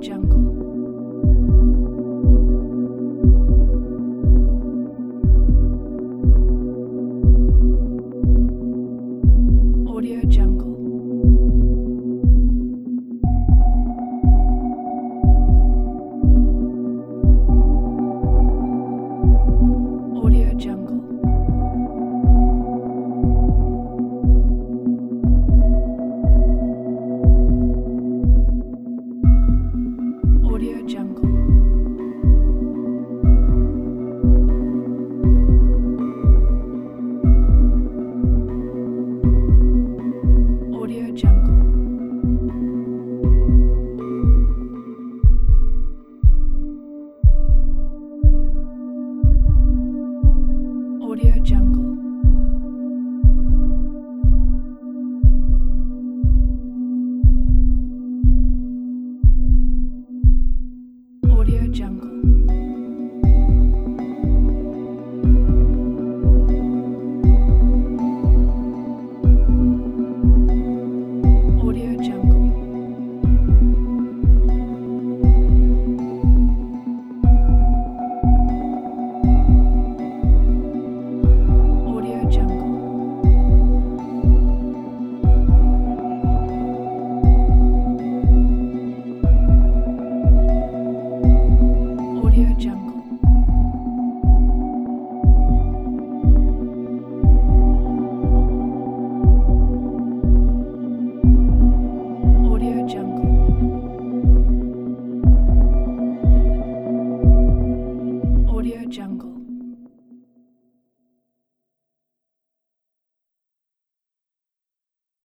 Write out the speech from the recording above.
Jungle. Audio Jungle. Audio Jungle. Audio Jungle. Audio Jungle. Audio Jungle. Audio Jungle. Audio Jungle. Audio Jungle. Audio Jungle. Audio Jungle. Audio Jungle.